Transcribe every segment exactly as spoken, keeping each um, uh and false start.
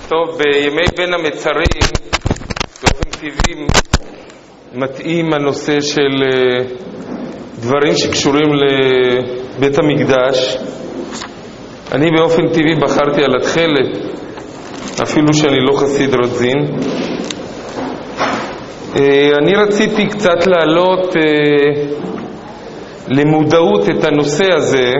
טוב, בימי בין המצרים, באופן טבעי מתאים הנושא של דברים שקשורים לבית המקדש. אני באופן טבעי בחרתי על התחלת, אפילו שאני לא חסיד רזין. אני רציתי קצת להעלות למודעות את הנושא הזה.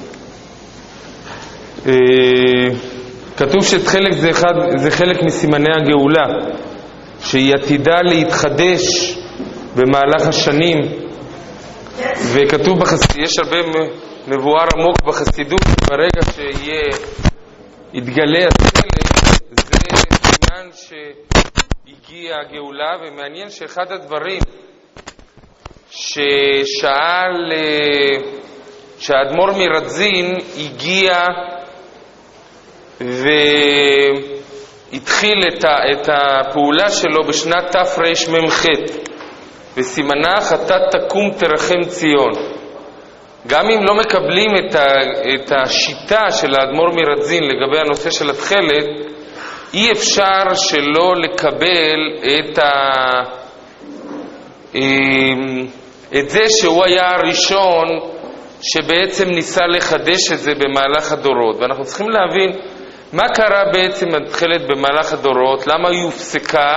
כתוב שחלק זה, אחד, זה חלק מסימני הגאולה, שהיא עתידה להתחדש במהלך השנים. וכתוב בחסידות, יש הרבה מבואר עמוק בחסידות, ברגע שיהיה יתגלה החלק, זה סימן שהגיע הגאולה. ומעניין שאחד הדברים ששאל, שהאדמו"ר מרדזין הגיע והתחיל את, ה, את הפעולה שלו בשנת תרמ"ח, וסימנה חטאת תקום תרחם ציון. גם אם לא מקבלים את, ה, את השיטה של האדמו"ר מרדזין לגבי הנושא של התחלת, אי אפשר שלא לקבל את, ה, את זה שהוא היה הראשון שבעצם ניסה לחדש את זה במהלך הדורות. ואנחנו צריכים להבין מה קרה בעצם התחלת במהלך הדורות, למה היא הופסקה,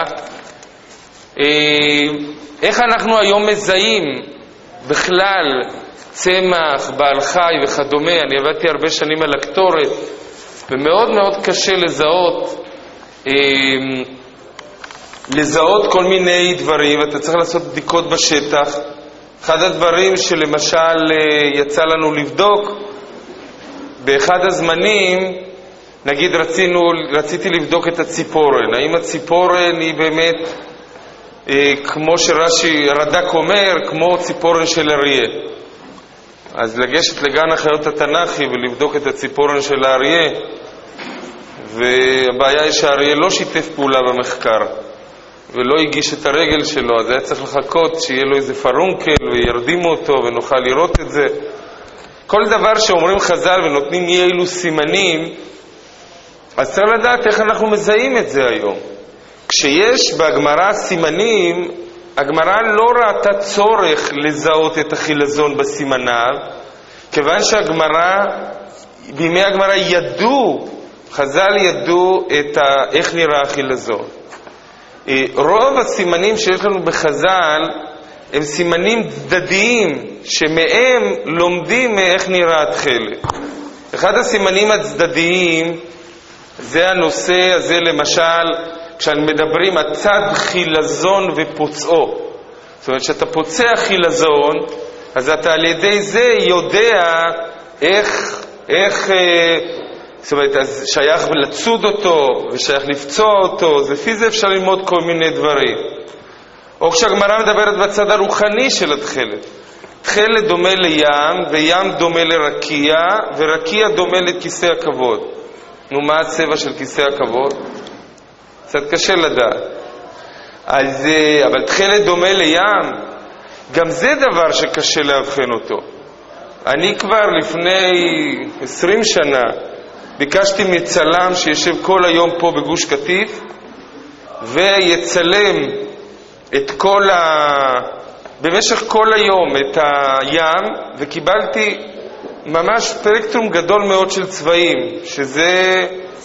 איך אנחנו היום מזהים בכלל צמח, בעל חי וכדומה. אני עבדתי הרבה שנים על הקטורת, ומאוד מאוד קשה לזהות לזהות כל מיני דברים, ואתה צריך לעשות בדיקות בשטח. אחד הדברים שלמשל יצא לנו לבדוק, באחד הזמנים, נגיד רצינו, רציתי לבדוק את הציפורן, האם הציפורן היא באמת, אה, כמו שרש"י רד"ק אומר, כמו ציפורן של אריה. אז לגשת לגן החיות התנ"כי ולבדוק את הציפורן של האריה, והבעיה היא שהאריה לא שיתף פעולה במחקר ולא הגיש את הרגל שלו, אז היה צריך לחכות שיהיה לו איזה פרונקל וירדימו אותו ונוכל לראות את זה. כל דבר שאומרים חז"ל ונותנים אי אילו סימנים, אז צריך לדעת איך אנחנו מזהים את זה היום. כשיש בהגמרא סימנים, הגמרא לא ראתה צורך לזהות את החילזון בסימניו, כיוון שהגמרא, בימי הגמרא ידעו, חז"ל ידעו את ה, איך נראה החילזון. רוב הסימנים שיש לנו בחז"ל הם סימנים צדדיים, שמהם לומדים איך נראה התחלת. אחד הסימנים הצדדיים זה הנושא הזה, למשל, כשמדברים הצד חילזון ופוצעו. זאת אומרת, שאתה פוצע חילזון, אז אתה על ידי זה יודע איך, איך, זאת אומרת, אז שייך לצוד אותו ושייך לפצוע אותו, אז לפי זה אפשר ללמוד כל מיני דברים. או כשהגמרא מדברת בצד הרוחני של התחלת. תחלת דומה לים, וים דומה לרקיע, ורקיע דומה לכיסא הכבוד. נו, מה הצבע של כיסא הכבוד? קצת קשה לדעת. אז, אבל תחלת דומה לים, גם זה דבר שקשה להבחן אותו. אני כבר לפני עשרים שנה ביקשתי מצלם שישב כל היום פה בגוש קטיף ויצלם את כל ה... במשך כל היום את הים, וקיבלתי ממש ספקטרום גדול מאוד של צבעים, שזה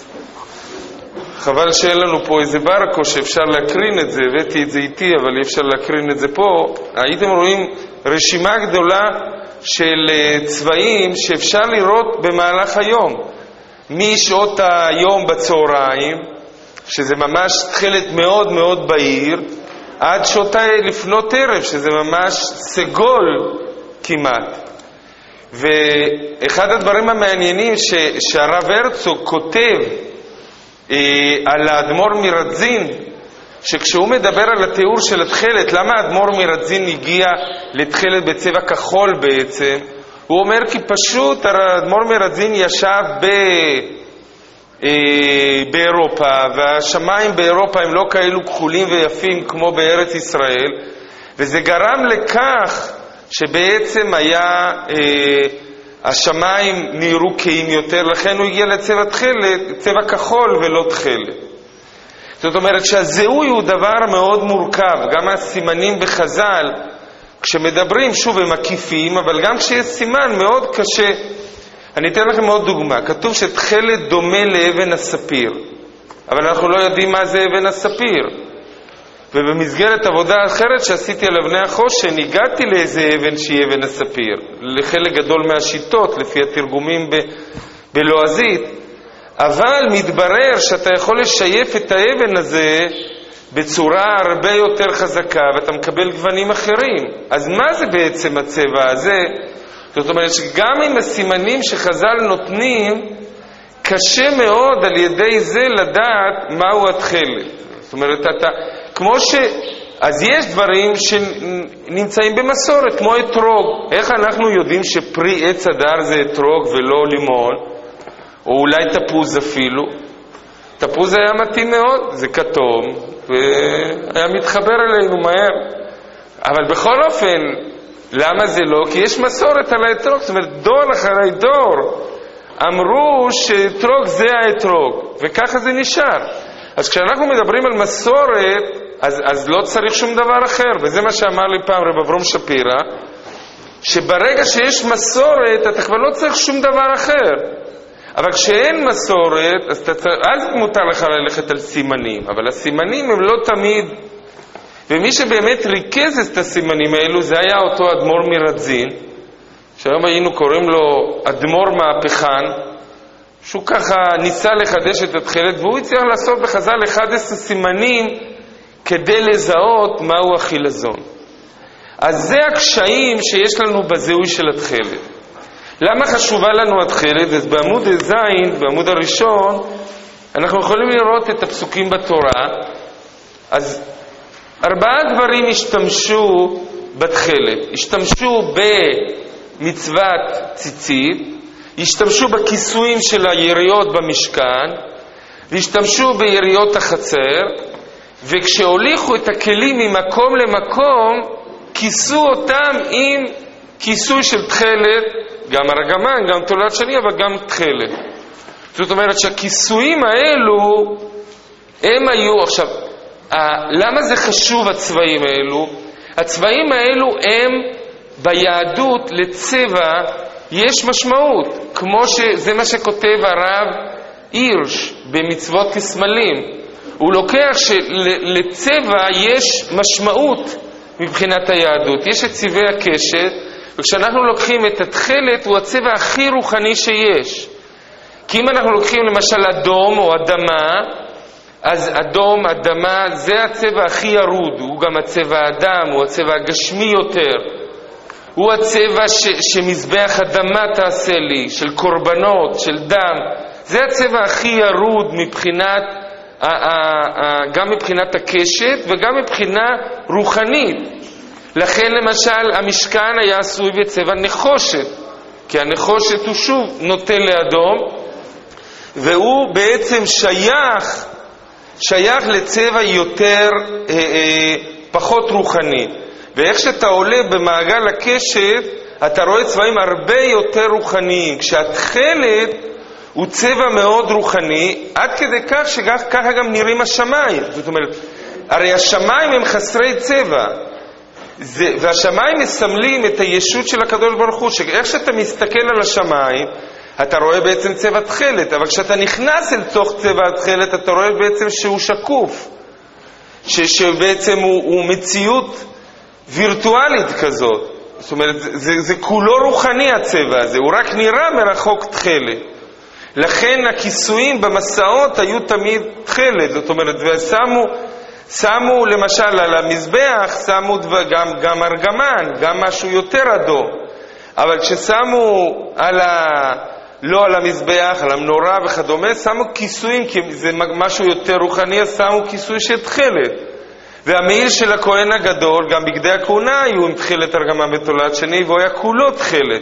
חבל שאין לנו פה איזה ברקו שאפשר להקרין את זה, הבאתי את זה איתי אבל אי אפשר להקרין את זה פה. הייתם רואים רשימה גדולה של צבעים שאפשר לראות במהלך היום, משעות היום בצהריים, שזה ממש תחלת מאוד מאוד בהיר, עד שעות לפנות ערב, שזה ממש סגול כמעט. ואחד הדברים המעניינים ש, שהרב הרצוג כותב אה, על האדמו"ר מרדזין, שכשהוא מדבר על התיאור של התחלת, למה האדמו"ר מרדזין הגיע לתחלת בצבע כחול בעצם, הוא אומר כי פשוט האדמו"ר מרדזין ישב ב... באירופה, והשמיים באירופה הם לא כאלו כחולים ויפים כמו בארץ ישראל, וזה גרם לכך שבעצם היה השמיים נראו קהים יותר, לכן הוא הגיע לצבע תחלת, צבע כחול ולא תחלת. זאת אומרת שהזיהוי הוא דבר מאוד מורכב, גם הסימנים בחז"ל, כשמדברים שוב הם מקיפים, אבל גם כשיש סימן מאוד קשה. אני אתן לכם עוד דוגמה, כתוב שתכלת דומה לאבן הספיר, אבל אנחנו לא יודעים מה זה אבן הספיר. ובמסגרת עבודה אחרת שעשיתי על אבני החושן, הגעתי לאיזה אבן שהיא אבן הספיר, לחלק גדול מהשיטות, לפי התרגומים ב- בלועזית, אבל מתברר שאתה יכול לשייף את האבן הזה בצורה הרבה יותר חזקה, ואתה מקבל גוונים אחרים. אז מה זה בעצם הצבע הזה? זאת אומרת שגם עם הסימנים שחז"ל נותנים, קשה מאוד על ידי זה לדעת מהו התכלת. זאת אומרת, אתה, כמו ש... אז יש דברים שנמצאים במסורת, כמו אתרוג. איך אנחנו יודעים שפרי עץ הדר זה אתרוג ולא לימון? או אולי תפוז אפילו? תפוז היה מתאים מאוד, זה כתום, והיה מתחבר אלינו מהר. אבל בכל אופן, למה זה לא? כי יש מסורת על האתרוג. זאת אומרת, דור אחרי דור אמרו שאתרוג זה האתרוג, וככה זה נשאר. אז כשאנחנו מדברים על מסורת, אז, אז לא צריך שום דבר אחר. וזה מה שאמר לי פעם רב אברום שפירא, שברגע שיש מסורת, אתה כבר לא צריך שום דבר אחר. אבל כשאין מסורת, אז, אתה, אז מותר לך ללכת על סימנים. אבל הסימנים הם לא תמיד... ומי שבאמת ריכז את הסימנים האלו, זה היה אותו אדמו"ר מרדזין, שהיום היינו קוראים לו אדמו"ר מהפכן, שהוא ככה ניסה לחדש את התכלת, והוא הצליח לעשות בחז"ל אחד עשר סימנים כדי לזהות מהו החילזון. אז זה הקשיים שיש לנו בזיהוי של התכלת. למה חשובה לנו התכלת? אז בעמוד זין, בעמוד הראשון, אנחנו יכולים לראות את הפסוקים בתורה. אז ארבעה דברים השתמשו בתכלת. השתמשו במצוות ציצית, השתמשו בכיסויים של היריות במשכן, והשתמשו ביריות החצר, וכשהוליכו את הכלים ממקום למקום, כיסו אותם עם כיסוי של תכלת, גם ארגמן, גם תולעת שני, אבל גם תכלת. זאת אומרת שהכיסויים האלו, הם היו, עכשיו, למה זה חשוב הצבעים האלו? הצבעים האלו הם ביהדות לצבע יש משמעות, כמו שזה מה שכותב הרב הירש במצוות כסמלים. הוא לוקח שלצבע יש משמעות מבחינת היהדות, יש את צבעי הקשת, וכשאנחנו לוקחים את התכלת הוא הצבע הכי רוחני שיש. כי אם אנחנו לוקחים למשל אדום או אדמה, אז אדום, אדמה, זה הצבע הכי ירוד, הוא גם הצבע האדם, הוא הצבע הגשמי יותר, הוא הצבע ש, שמזבח אדמה תעשה לי, של קורבנות, של דם, זה הצבע הכי ירוד מבחינת, ה, ה, ה, גם מבחינת הקשת וגם מבחינה רוחנית. לכן למשל המשכן היה עשוי בצבע נחושת, כי הנחושת הוא שוב נוטה לאדום, והוא בעצם שייך, שייך לצבע יותר, אה, אה, פחות רוחני. ואיך שאתה עולה במעגל הקשת, אתה רואה צבעים הרבה יותר רוחניים. כשהתכלת הוא צבע מאוד רוחני, עד כדי כך שככה גם נראים השמיים. זאת אומרת, הרי השמיים הם חסרי צבע. זה, והשמיים מסמלים את הישות של הקדוש ברוך הוא, שאיך שאתה מסתכל על השמיים, אתה רואה בעצם צבע תכלת, אבל כשאתה נכנס אל תוך צבע התכלת, אתה רואה בעצם שהוא שקוף, ש, שבעצם הוא, הוא מציאות וירטואלית כזאת. זאת אומרת, זה, זה, זה כולו רוחני הצבע הזה, הוא רק נראה מרחוק תכלת. לכן הכיסויים במסעות היו תמיד תכלת, זאת אומרת, ושמו, שמו למשל על המזבח, שמו גם, גם ארגמן, גם משהו יותר אדום. אבל כששמו על ה... לא על המזבח, על המנורה וכדומה, שמו כיסויים, כי זה משהו יותר רוחני, אז שמו כיסוי של תכלת. והמעיל של הכהן הגדול, גם בגדי הכהונה היו עם תכלת ארגמן בתולעת שני, והוא היה כולו תכלת.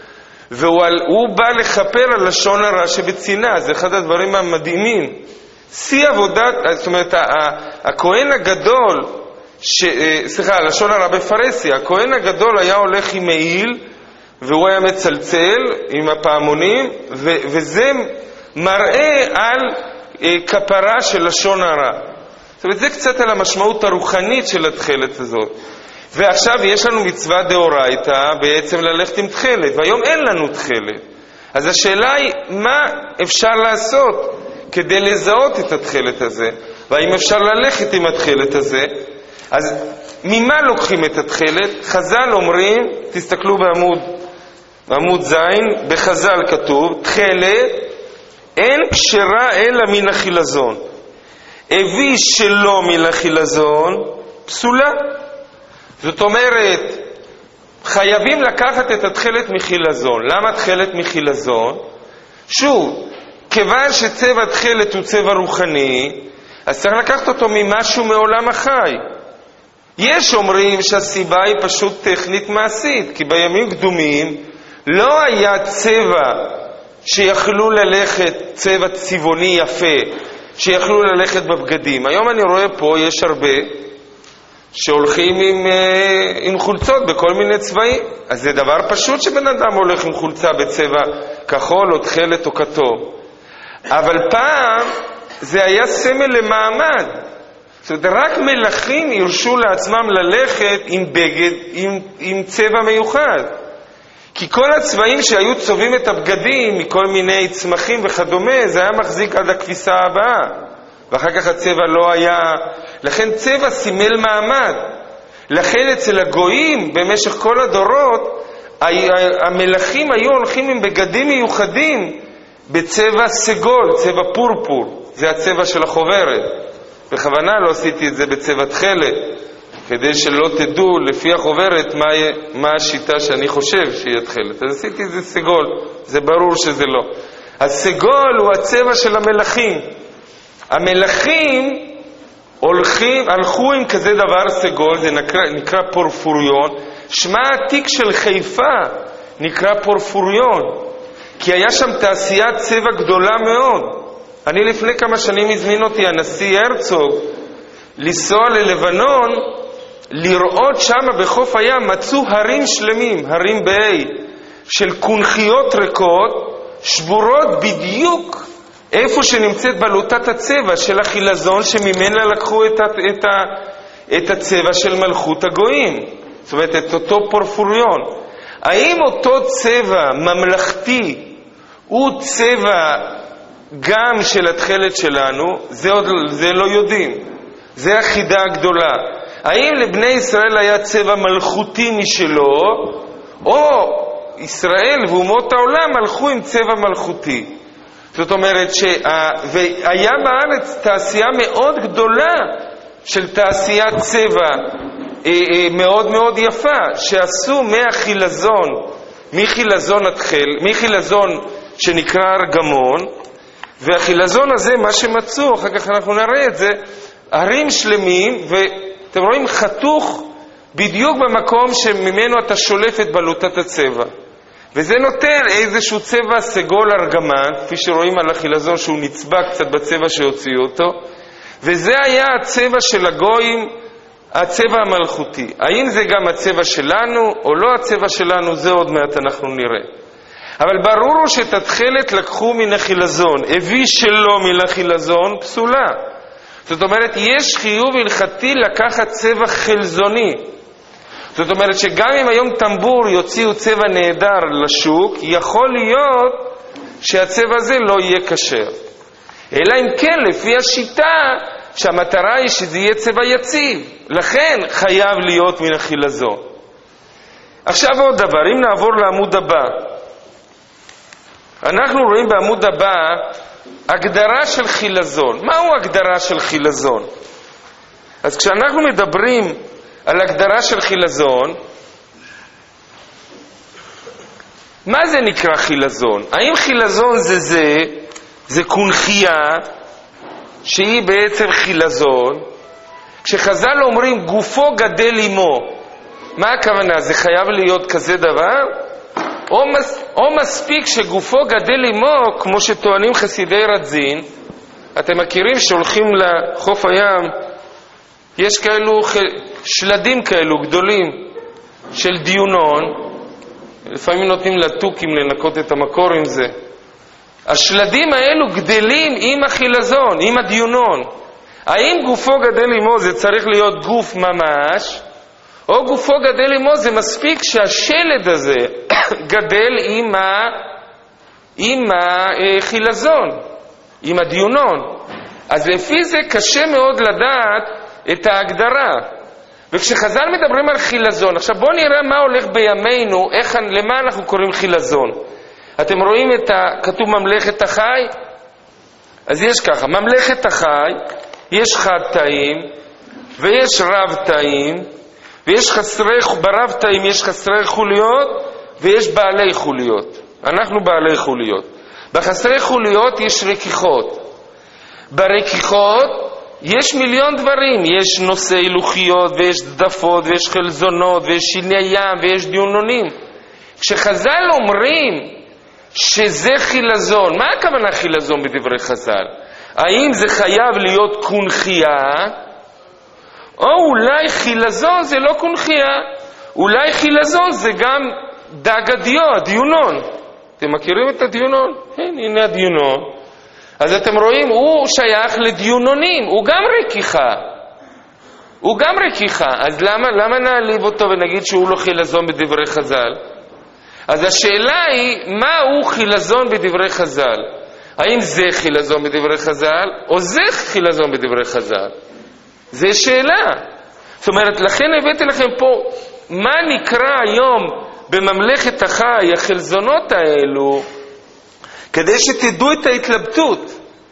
והוא בא לחפר על לשון הרע שבצינה, זה אחד הדברים המדהימים. שיא עבודת, זאת אומרת, הכהן הגדול, ש, סליחה, לשון הרע בפרסיה, הכהן הגדול היה הולך עם מעיל, והוא היה מצלצל עם הפעמונים, ו- וזה מראה על uh, כפרה של לשון הרע. אומרת, זה קצת על המשמעות הרוחנית של התחילת הזאת. ועכשיו יש לנו מצווה דאורייתא בעצם ללכת עם תחילת, והיום אין לנו תחילת. אז השאלה היא, מה אפשר לעשות כדי לזהות את התחילת הזה? והאם אפשר ללכת עם התחילת הזה? אז ממה לוקחים את התחילת? חז"ל אומרים, תסתכלו בעמוד, בעמוד זין, בחז"ל כתוב, תחילת אין כשרה אלא מן החילזון. הביא שלא מן החילזון, פסולה. זאת אומרת, חייבים לקחת את התחילת מחילזון. למה תחילת מחילזון? שוב, כיוון שצבע תחילת הוא צבע רוחני, אז צריך לקחת אותו ממשהו מעולם החי. יש אומרים שהסיבה היא פשוט טכנית מעשית, כי בימים קדומים לא היה צבע שיכלו ללכת, צבע צבעוני יפה, שיכלו ללכת בבגדים. היום אני רואה פה, יש הרבה שהולכים עם, עם חולצות בכל מיני צבעים. אז זה דבר פשוט שבן אדם הולך עם חולצה בצבע כחול או תכלת או כתוב. אבל פעם זה היה סמל למעמד. זאת אומרת, רק מלכים ירשו לעצמם ללכת עם בגד, עם, עם צבע מיוחד. כי כל הצבעים שהיו צובעים את הבגדים מכל מיני צמחים וכדומה, זה היה מחזיק עד הכביסה הבאה. ואחר כך הצבע לא היה. לכן צבע סימל מעמד. לכן אצל הגויים במשך כל הדורות המלכים היו הולכים עם בגדים מיוחדים בצבע סגול, צבע פורפור. זה הצבע של החוברת. בכוונה לא עשיתי את זה בצבע תכלת, כדי שלא תדעו לפי החוברת מה, מה השיטה שאני חושב שהיא תכלת. אז עשיתי את זה סגול. זה ברור שזה לא. הסגול הוא הצבע של המלכים. המלכים הולכים, הלכו עם כזה דבר סגול, זה נקרא, נקרא פורפוריון. שמה העתיק של חיפה נקרא פורפוריון, כי היה שם תעשיית צבע גדולה מאוד. אני לפני כמה שנים הזמין אותי הנשיא הרצוג לנסוע ללבנון, לראות שם בחוף הים מצאו הרים שלמים, הרים באי, של קונכיות ריקות, שבורות בדיוק איפה שנמצאת בלוטת הצבע של החילזון, שממנה לקחו את, ה, את, ה, את הצבע של מלכות הגויים. זאת אומרת, את אותו פורפוריון. האם אותו צבע ממלכתי הוא צבע גם של התחילת שלנו? זה, עוד, זה לא יודעים. זה החידה הגדולה. האם לבני ישראל היה צבע מלכותי משלו, או ישראל ואומות העולם הלכו עם צבע מלכותי? זאת אומרת שהיה בארץ תעשייה מאוד גדולה של תעשיית צבע מאוד מאוד יפה, שעשו מהחילזון, מחילזון התחל, מחילזון שנקרא ארגמון, והחילזון הזה, מה שמצאו, אחר כך אנחנו נראה את זה, הרים שלמים, ואתם רואים חתוך בדיוק במקום שממנו אתה שולף את בלוטת הצבע. וזה נותן איזשהו צבע סגול ארגמן, כפי שרואים על החילזון שהוא נצבע קצת בצבע שהוציאו אותו, וזה היה הצבע של הגויים, הצבע המלכותי. האם זה גם הצבע שלנו או לא הצבע שלנו, זה עוד מעט אנחנו נראה. אבל ברור הוא שתתחלת לקחו מן החילזון, הביא שלא מן החילזון, פסולה. זאת אומרת, יש חיוב הלכתי לקחת צבע חלזוני. זאת אומרת שגם אם היום טמבור יוציאו צבע נהדר לשוק, יכול להיות שהצבע הזה לא יהיה כשר. אלא אם כן, לפי השיטה, שהמטרה היא שזה יהיה צבע יציב. לכן חייב להיות מן החילזון. עכשיו עוד דבר, אם נעבור לעמוד הבא. אנחנו רואים בעמוד הבא הגדרה של חילזון. מהו הגדרה של חילזון? אז כשאנחנו מדברים על הגדרה של חילזון, מה זה נקרא חילזון? האם חילזון זה זה, זה קונחייה שהיא בעצם חילזון? כשחז"ל אומרים גופו גדל עמו, מה הכוונה? זה חייב להיות כזה דבר? או, מס, או מספיק שגופו גדל עמו, כמו שטוענים חסידי רדזין. אתם מכירים שהולכים לחוף הים, יש כאלו שלדים כאלו גדולים של דיונון, לפעמים נותנים לטוקים לנקות את המקור עם זה. השלדים האלו גדלים עם החילזון, עם הדיונון. האם גופו גדל עמו זה צריך להיות גוף ממש, או גופו גדל עמו זה מספיק שהשלד הזה גדל עם, ה... עם החילזון, עם הדיונון. אז לפי זה קשה מאוד לדעת את ההגדרה. וכשחז"ל מדברים על חילזון, עכשיו בואו נראה מה הולך בימינו, איך, למה אנחנו קוראים חילזון. אתם רואים את ה... כתוב ממלכת החי? אז יש ככה, ממלכת החי, יש חד תאים, ויש רב תאים, ויש חסרי, ברב תאים יש חסרי חוליות, ויש בעלי חוליות. אנחנו בעלי חוליות. בחסרי חוליות יש רכיחות. ברכיחות יש מיליון דברים, יש נושאי לוחיות, ויש דפות, ויש חלזונות, ויש שיני ים, ויש דיונונים. כשחז"ל אומרים שזה חילזון, מה הכוונה חילזון בדברי חז"ל? האם זה חייב להיות קונחייה, או אולי חילזון זה לא קונחייה, אולי חילזון זה גם דג הדיו, הדיונון. אתם מכירים את הדיונון? כן, הנה הדיונון. אז אתם רואים, הוא שייך לדיונונים, הוא גם רכיחה. הוא גם רכיחה, אז למה, למה נעליב אותו ונגיד שהוא לא חילזון בדברי חז"ל? אז השאלה היא, מה הוא חילזון בדברי חז"ל? האם זה חילזון בדברי חז"ל, או זה חילזון בדברי חז"ל? זה שאלה. זאת אומרת, לכן הבאתי לכם פה, מה נקרא היום בממלכת החי, החלזונות האלו, כדי שתדעו את ההתלבטות.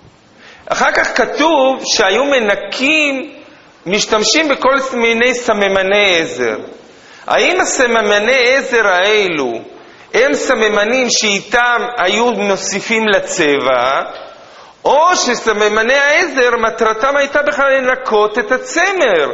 אחר כך כתוב שהיו מנקים, משתמשים בכל מיני סממני עזר. האם הסממני עזר האלו הם סממנים שאיתם היו מוסיפים לצבע, או שסממני העזר מטרתם הייתה בכלל לנקות את הצמר,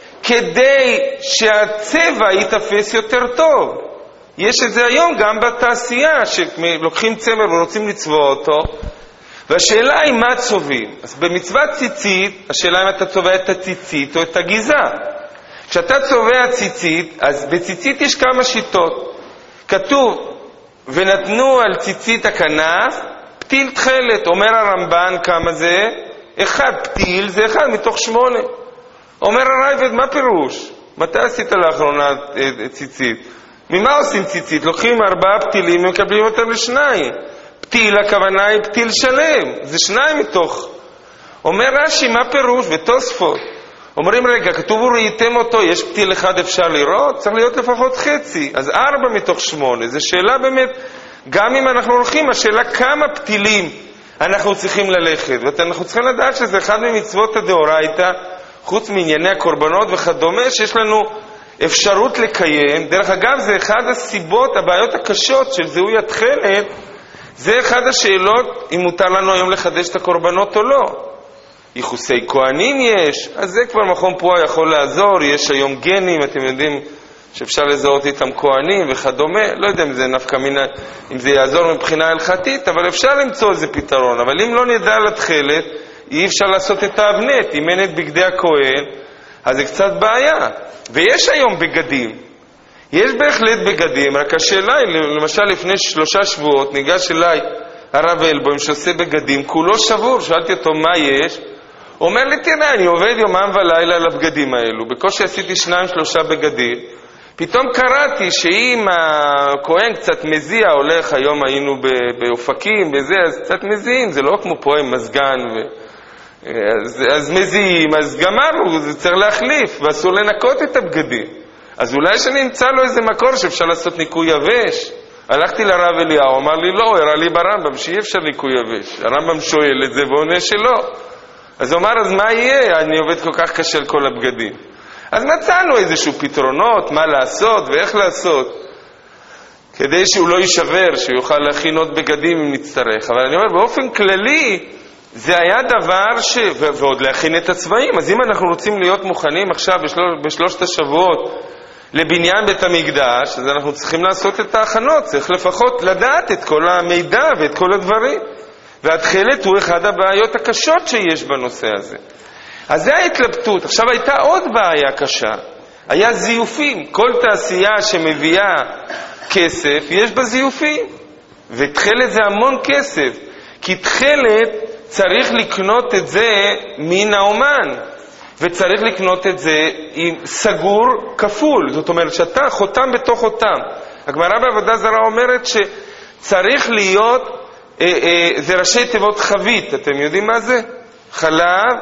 כדי שהצבע יתפס יותר טוב. יש את זה היום גם בתעשייה, שלוקחים צמר ורוצים לצבוע אותו, והשאלה היא מה צובעים. אז במצוות ציצית, השאלה אם אתה צובע את הציצית או את הגיזה. כשאתה צובע ציצית, אז בציצית יש כמה שיטות. כתוב, ונתנו על ציצית הכנף, פתיל תחלת. אומר הרמב"ן כמה זה? אחד, פתיל זה אחד מתוך שמונה. אומר הרייבד, מה פירוש? מתי עשית לאחרונה ציצית? ממה עושים ציצית? לוקחים ארבעה פתילים ומקבלים אותם לשניים. פתיל, הכוונה היא פתיל שלם. זה שניים מתוך. אומר רש"י, מה פירוש? ותוספות. אומרים, רגע, כתוב וראיתם אותו, יש פתיל אחד אפשר לראות? צריך להיות לפחות חצי. אז ארבע מתוך שמונה. זו שאלה באמת, גם אם אנחנו הולכים, השאלה כמה פתילים אנחנו צריכים ללכת. ואנחנו צריכים לדעת שזה אחד ממצוות הדאורייתא, חוץ מענייני הקורבנות וכדומה, שיש לנו אפשרות לקיים. דרך אגב, זה אחד הסיבות, הבעיות הקשות של זיהוי התכלת, זה אחד השאלות אם מותר לנו היום לחדש את הקורבנות או לא. ייחוסי כהנים יש, אז זה כבר מכון פועה יכול לעזור, יש היום גנים, אתם יודעים שאפשר לזהות איתם כהנים וכדומה, לא יודע אם זה נפקא מינה, אם זה יעזור מבחינה הלכתית, אבל אפשר למצוא איזה פתרון. אבל אם לא נדע על התכלת, אי אפשר לעשות את האבנט, אם אין את בגדי הכהן, אז זה קצת בעיה. ויש היום בגדים, יש בהחלט בגדים, רק השאלה היא, למשל לפני שלושה שבועות ניגש אליי הרב אלבוים שעושה בגדים, כולו שבור, שאלתי אותו מה יש, הוא אומר לי, תראה, אני עובד יומם ולילה על הבגדים האלו, בקושי עשיתי שניים שלושה בגדים, פתאום קראתי שאם הכהן קצת מזיע, הולך, היום היינו באופקים, בזה, אז קצת מזיעים, זה לא כמו פה עם מזגן, ו... אז, אז מזיעים, אז גמרנו, זה צריך להחליף, ואסור לנקות את הבגדים. אז אולי שאני אמצא לו איזה מקור שאפשר לעשות ניקוי יבש. הלכתי לרב אליהו, אמר לי לא, הראה לי ברמב"ם שאי אפשר ניקוי יבש. הרמב"ם שואל את זה ועונה שלא. אז הוא אמר, אז מה יהיה? אני עובד כל כך קשה על כל הבגדים. אז מצאנו איזשהו פתרונות, מה לעשות ואיך לעשות, כדי שהוא לא יישבר, שהוא יוכל להכין עוד בגדים אם נצטרך. אבל אני אומר, באופן כללי, זה היה דבר ש... ו... ועוד להכין את הצבעים. אז אם אנחנו רוצים להיות מוכנים עכשיו בשלוש... בשלושת השבועות לבניין בית המקדש, אז אנחנו צריכים לעשות את ההכנות, צריך לפחות לדעת את כל המידע ואת כל הדברים. והתכלת הוא אחד הבעיות הקשות שיש בנושא הזה. אז זה ההתלבטות. עכשיו הייתה עוד בעיה קשה, היה זיופים. כל תעשייה שמביאה כסף יש בה זיופים, ותכלת זה המון כסף, כי תכלת צריך לקנות את זה מן האומן, וצריך לקנות את זה עם סגור כפול, זאת אומרת שאתה חותם בתוך חותם. הגמרא בעבודה זרה אומרת שצריך להיות, אה, אה, זה ראשי תיבות חבית, אתם יודעים מה זה? חלב,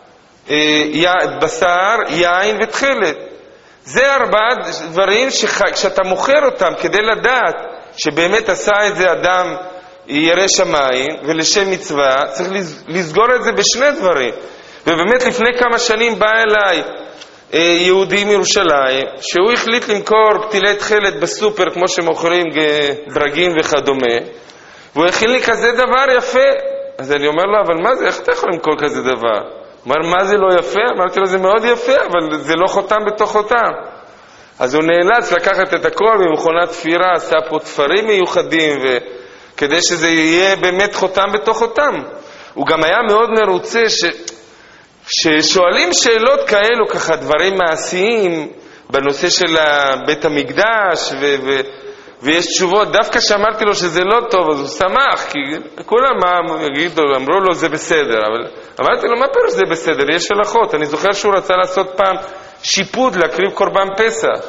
אה, י, בשר, יין ותכלת. זה ארבעה דברים שכשאתה מוכר אותם כדי לדעת שבאמת עשה את זה אדם ירא שמיים ולשם מצווה, צריך לסגור את זה בשני דברים. ובאמת לפני כמה שנים בא אליי יהודי מירושלים שהוא החליט למכור פתילי תכלת בסופר כמו שמוכרים ברגים וכדומה, והוא הכין לי כזה דבר יפה. אז אני אומר לו, אבל מה זה, איך אתה יכול למכור כזה דבר? הוא אומר, מה זה לא יפה? אמרתי לו, זה מאוד יפה, אבל זה לא חותם בתוך חותם. אז הוא נאלץ לקחת את הכל במכונת תפירה, עשה פה תפרים מיוחדים וכדי שזה יהיה באמת חותם בתוך חותם. הוא גם היה מאוד מרוצה ש... ששואלים שאלות כאלו, ככה דברים מעשיים בנושא של בית המקדש ו... ו... ויש תשובות. דווקא שאמרתי לו שזה לא טוב, אז הוא שמח, כי כולם יגידו, אמרו לו זה בסדר, אבל אמרתי לו, מה פירוש זה בסדר? יש הלכות. אני זוכר שהוא רצה לעשות פעם שיפוד להקריב קורבן פסח,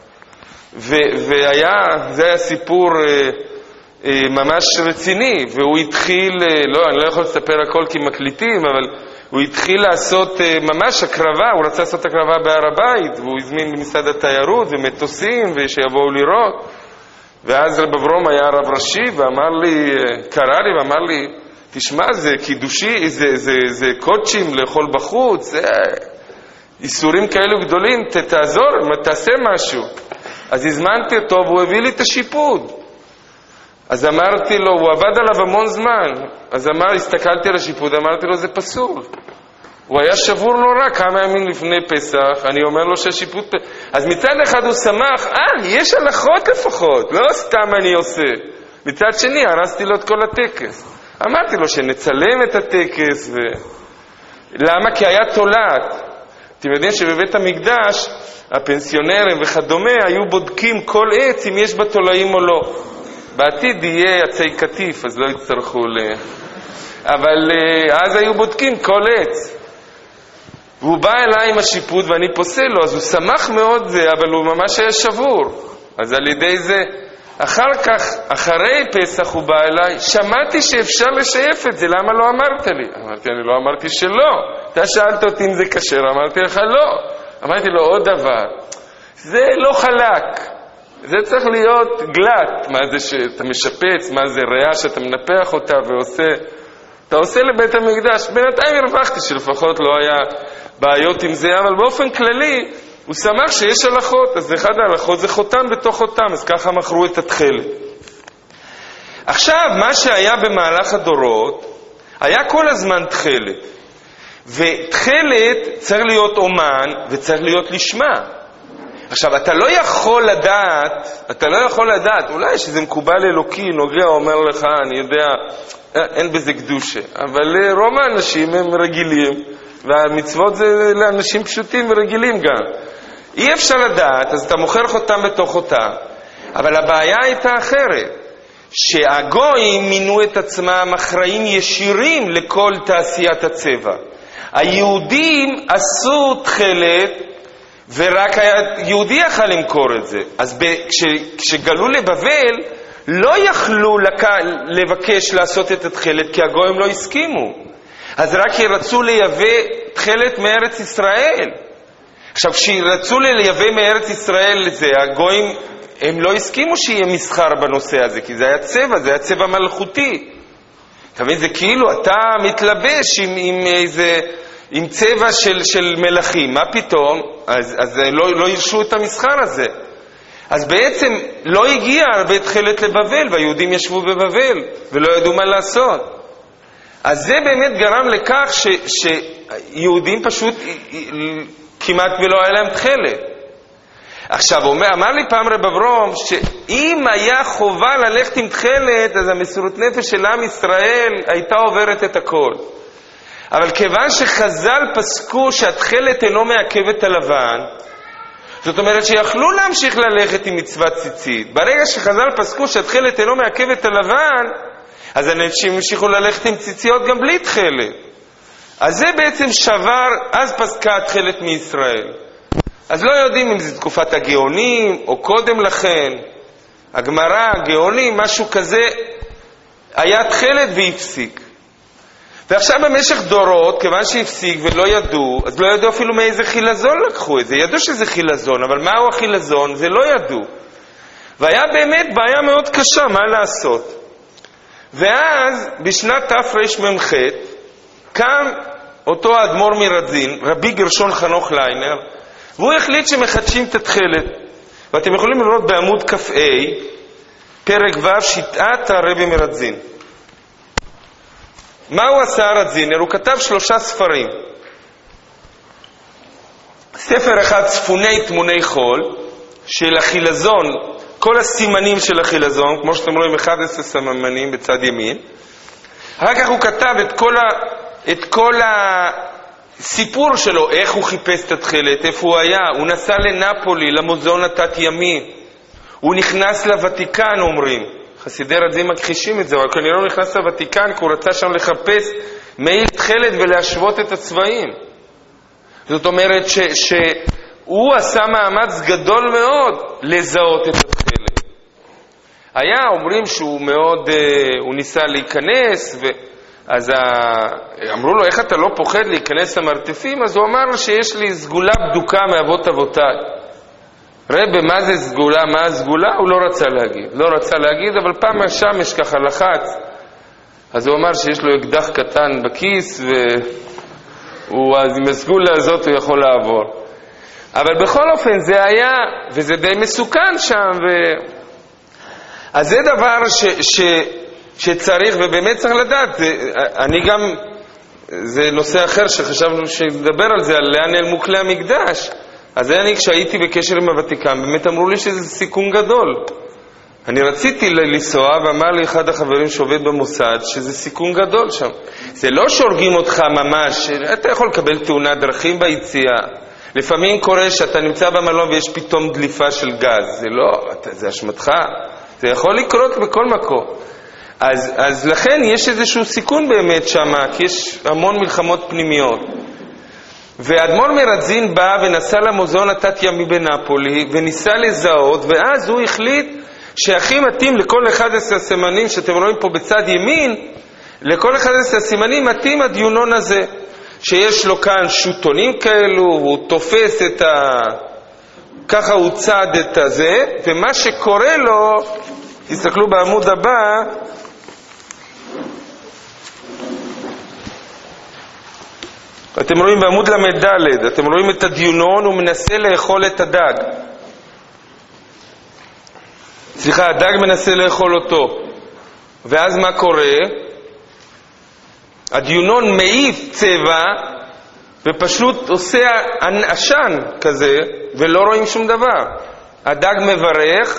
ו... והיה, זה היה סיפור אה, אה, ממש רציני, והוא התחיל, אה, לא, אני לא יכול לספר הכל כי מקליטים, אבל הוא התחיל לעשות אה, ממש הקרבה, הוא רצה לעשות הקרבה בהר הבית, והוא הזמין במשרד התיירות ומטוסים ושיבואו לראות. ואז רב אברום היה רב ראשי ואמר לי, קרא לי ואמר לי, תשמע, זה קידושי, זה, זה, זה קודשים לאכול בחוץ, זה איסורים כאלו גדולים, תעזור, תעשה משהו. אז הזמנתי אותו והוא הביא לי את השיפוד. אז אמרתי לו, הוא עבד עליו המון זמן, אז אמר, הסתכלתי על השיפוד, אמרתי לו, זה פסול. הוא היה שבור נורא כמה ימים לפני פסח, אני אומר לו שהשיפוט... אז מצד אחד הוא שמח, אה, יש הלכות לפחות, לא סתם אני עושה. מצד שני, הרסתי לו את כל הטקס. אמרתי לו שנצלם את הטקס, ו... למה? כי היה תולעת. אתם יודעים שבבית המקדש, הפנסיונרים וכדומה, היו בודקים כל עץ אם יש בה תולעים או לא. בעתיד יהיה עצי קטיף, אז לא יצטרכו ל... אבל אז היו בודקים כל עץ. והוא בא אליי עם השיפוד ואני פוסל לו, אז הוא שמח מאוד זה, אבל הוא ממש היה שבור. אז על ידי זה, אחר כך, אחרי פסח הוא בא אליי, שמעתי שאפשר לשייף את זה, למה לא אמרת לי? אמרתי, אני לא אמרתי שלא. אתה שאלת אותי אם זה קשר, אמרתי לך לא. אמרתי לו עוד דבר, זה לא חלק, זה צריך להיות גלט. מה זה שאתה משפץ, מה זה ריאה שאתה מנפח אותה ועושה... אתה עושה לבית המקדש. בינתיים הרווחתי שלפחות לא היה בעיות עם זה, אבל באופן כללי הוא שמח שיש הלכות. אז אחד ההלכות זה חותם בתוך חותם, אז ככה מכרו את התכלת. עכשיו, מה שהיה במהלך הדורות, היה כל הזמן תכלת. ותכלת צריך להיות אומן וצריך להיות לשמה. עכשיו, אתה לא יכול לדעת, אתה לא יכול לדעת, אולי שזה מקובל אלוקי, נוגע אומר לך, אני יודע, אין בזה קדושה. אבל רוב האנשים הם רגילים, והמצוות זה לאנשים פשוטים ורגילים גם. אי אפשר לדעת, אז אתה מוכר חותם בתוך חותם. אבל הבעיה הייתה אחרת, שהגויים מינו את עצמם אחראים ישירים לכל תעשיית הצבע. היהודים עשו תכלת, ורק היהודי יכל למכור את זה. אז כשגלו לבבל, לא יכלו לבקש לעשות את התכלת, כי הגויים לא הסכימו. אז רק רצו לייבא תכלת מארץ ישראל. עכשיו, כשרצו לייבא מארץ ישראל לזה, הגויים, הם לא הסכימו שיהיה מסחר בנושא הזה, כי זה היה צבע, זה היה צבע מלכותי. אתה מבין, זה כאילו, אתה מתלבש עם, עם איזה... עם צבע של, של מלכים, מה פתאום? אז, אז לא, לא ירשו את המסחר הזה. אז בעצם לא הגיע הרבה תכלת לבבל, והיהודים ישבו בבבל, ולא ידעו מה לעשות. אז זה באמת גרם לכך ש, שיהודים פשוט כמעט ולא היה להם תכלת. עכשיו, אומר, אמר לי פעם רב אברום, שאם היה חובה ללכת עם תכלת, אז המסירות נפש של עם ישראל הייתה עוברת את הכל. אבל כיוון שחז"ל פסקו שהתכלת אינו מעכב את הלבן, זאת אומרת שיכלו להמשיך ללכת עם מצוות ציצית. ברגע שחז"ל פסקו שהתכלת אינו מעכב את הלבן, אז אנשים המשיכו ללכת עם ציציות גם בלי תכלת. אז זה בעצם שבר, אז פסקה התכלת מישראל. אז לא יודעים אם זה תקופת הגאונים או קודם לכן. הגמרא, הגאונים, משהו כזה, היה תכלת והפסיק. ועכשיו במשך דורות, כיוון שהפסיק ולא ידעו, אז לא ידעו אפילו מאיזה חילזון לקחו את זה. ידעו שזה חילזון, אבל מהו החילזון? זה לא ידעו. והיה באמת בעיה מאוד קשה, מה לעשות? ואז בשנת תרמ"ח קם אותו האדמו"ר מרדזין, רבי גרשון חנוך ליינר, והוא החליט שמחדשים את התכלת. ואתם יכולים לראות בעמוד כ"ה, פרק ו', שיטת הרבי מרדזין. מה הוא עשה רדזינר? הוא כתב שלושה ספרים. ספר אחד, צפוני תמוני חול, של החילזון, כל הסימנים של החילזון, כמו שאתם רואים, אחד עשר סממנים בצד ימין. אחר כך הוא כתב את כל, ה, את כל הסיפור שלו, איך הוא חיפש את התכלת, איפה הוא היה. הוא נסע לנפולי, למוזיאון התת-ימי. הוא נכנס לוותיקן, אומרים. חסידי רדזין מכחישים את זה, אבל כנראה הוא נכנס לוותיקן, כי הוא רצה שם לחפש מעיל תכלת ולהשוות את הצבעים. זאת אומרת ש, שהוא עשה מאמץ גדול מאוד לזהות את התכלת. היה, אומרים שהוא מאוד, הוא ניסה להיכנס, ו... אז אמרו לו, איך אתה לא פוחד להיכנס למרתפים? אז הוא אמר שיש לי סגולה בדוקה מאבות אבותיי. רבי, מה זה סגולה? מה הסגולה? הוא לא רצה להגיד. לא רצה להגיד, אבל פעם השמש ככה לחץ. אז הוא אמר שיש לו אקדח קטן בכיס, ואז עם הסגולה הזאת הוא יכול לעבור. אבל בכל אופן זה היה, וזה די מסוכן שם, ו... אז זה דבר ש... ש... שצריך, ובאמת צריך לדעת. זה... אני גם, זה נושא אחר שחשבנו שנדבר על זה, על לאן נעלמו כלי המקדש. אז אני, כשהייתי בקשר עם הוותיקן, באמת אמרו לי שזה סיכון גדול. אני רציתי לנסוע, ואמר לי אחד החברים שעובד במוסד, שזה סיכון גדול שם. זה לא שהורגים אותך ממש, אתה יכול לקבל תאונת דרכים ביציאה. לפעמים קורה שאתה נמצא במלון ויש פתאום דליפה של גז. זה לא, זה אשמתך. זה יכול לקרות בכל מקום. אז, אז לכן יש איזשהו סיכון באמת שם, כי יש המון מלחמות פנימיות. ואדמו"ר מרדזין בא ונסע למוזיאון התת-ימי בנפולי וניסה לזהות, ואז הוא החליט שהכי מתאים לכל אחד עשר הסימנים שאתם רואים פה בצד ימין, לכל אחד עשר הסימנים מתאים הדיונון הזה, שיש לו כאן שוטונים כאלו, הוא תופס את ה... ככה הוא צד את הזה, ומה שקורה לו, תסתכלו בעמוד הבא, אתם רואים בעמוד למד ד', אתם רואים את הדיונון, הוא מנסה לאכול את הדג. סליחה, הדג מנסה לאכול אותו. ואז מה קורה? הדיונון מעיף צבע, ופשוט עושה עשן כזה, ולא רואים שום דבר. הדג מברך,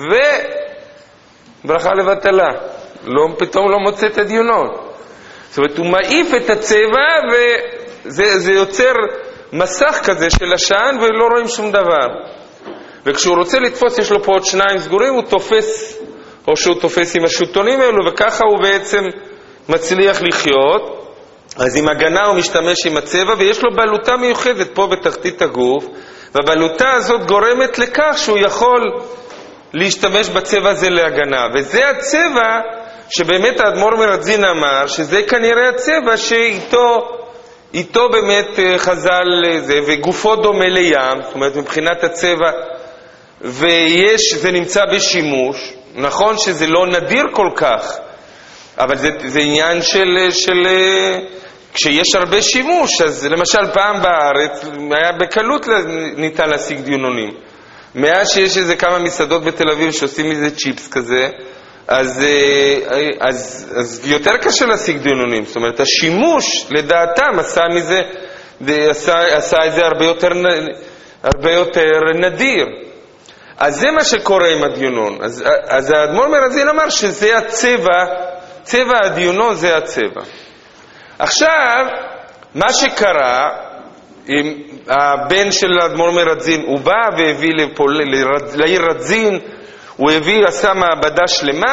וברכה לבטלה. לא, פתאום לא מוצא את הדיונון. זאת אומרת, הוא מעיף את הצבע, ו... זה, זה יוצר מסך כזה של עשן ולא רואים שום דבר. וכשהוא רוצה לתפוס, יש לו פה עוד שניים סגורים, הוא תופס, או שהוא תופס עם השוטונים האלו, וככה הוא בעצם מצליח לחיות. אז עם הגנה הוא משתמש עם הצבע, ויש לו בעלותה מיוחדת פה בתחתית הגוף, והבעלותה הזאת גורמת לכך שהוא יכול להשתמש בצבע הזה להגנה. וזה הצבע שבאמת האדמו"ר מרדזין אמר, שזה כנראה הצבע שאיתו איתו באמת חז"ל זה, וגופו דומה לים, זאת אומרת מבחינת הצבע, ויש, זה נמצא בשימוש. נכון שזה לא נדיר כל כך, אבל זה, זה עניין של, של כשיש הרבה שימוש. אז למשל פעם בארץ היה בקלות ניתן להשיג דיונונים. מאז שיש איזה כמה מסעדות בתל אביב שעושים איזה צ'יפס כזה, אז, אז, אז יותר קשה להשיג דיונונים. זאת אומרת, השימוש לדעתם עשה מזה, עשה, עשה את זה הרבה יותר, הרבה יותר נדיר. אז זה מה שקורה עם הדיונון. אז, אז האדמו"ר מרדזין אמר שזה הצבע, צבע הדיונון זה הצבע. עכשיו, מה שקרה, עם הבן של האדמו"ר מרדזין, הוא בא והביא לפה, לעיר רדזין, הוא הביא, עשה מעבדה שלמה,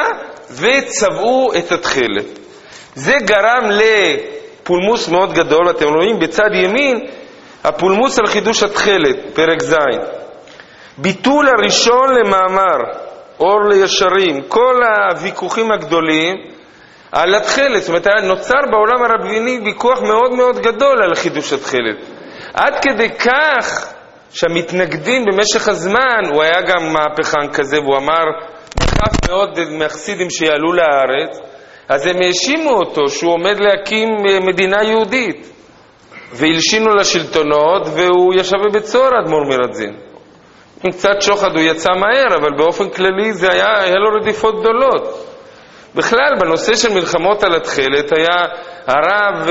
וצבעו את התכלת. זה גרם לפולמוס מאוד גדול. אתם רואים בצד ימין הפולמוס על חידוש התכלת, פרק ז'. ביטול הראשון למאמר, אור לישרים, כל הוויכוחים הגדולים על התכלת. זאת אומרת, נוצר בעולם הרביני ויכוח מאוד מאוד גדול על חידוש התכלת. עד כדי כך שהמתנגדים במשך הזמן, הוא היה גם מהפכן כזה, והוא אמר, דחף מאוד מהחסידים שיעלו לארץ, אז הם האשימו אותו שהוא עומד להקים מדינה יהודית. והלשינו לשלטונות, והוא ישב בבית סוהר אדמו"ר מרדזין. עם קצת שוחד הוא יצא מהר, אבל באופן כללי זה היה, היה לו רדיפות גדולות. בכלל, בנושא של מלחמות על התכלת, היה הרב,